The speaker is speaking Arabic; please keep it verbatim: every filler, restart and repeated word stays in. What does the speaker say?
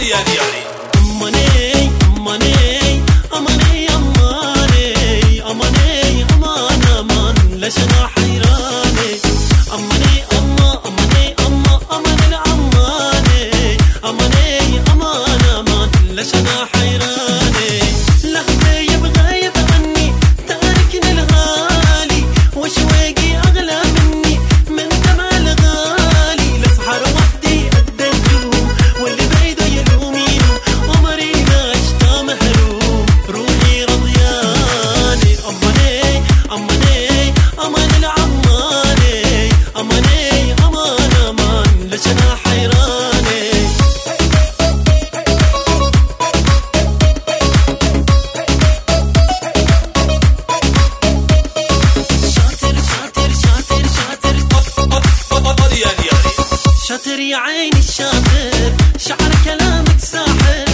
يا دياري. أماني أماني أماني أماني أماني أمان أمان ليش أنا حيراني. أماني أما أماني أما أمان العماني أماني أمان أمان ليش أنا حيراني. لهبي بغايب عني تاركني الغالي وشويقي أغلى مني من دمع الغالي. لسحر وحدي قد النجوم واللي بيده يلومينه عمري ما عشت محروم روحي رضياني. أماني أماني أمان العماني أماني أمان أمان ليش أنا حيراني. شاطر يا عيني الشاطر شعر كلامك ساحر